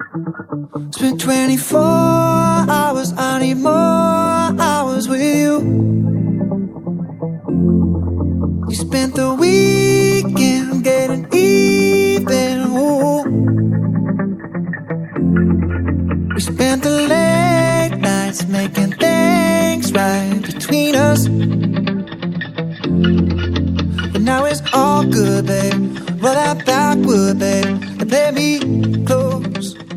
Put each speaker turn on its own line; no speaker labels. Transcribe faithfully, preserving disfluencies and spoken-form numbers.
Spent twenty-four hours, I need more hours with you. You spent the weekend getting even, ooh. We spent the late nights making things right between us. But now it's all good, babe. Roll that backward, babe, and play me close.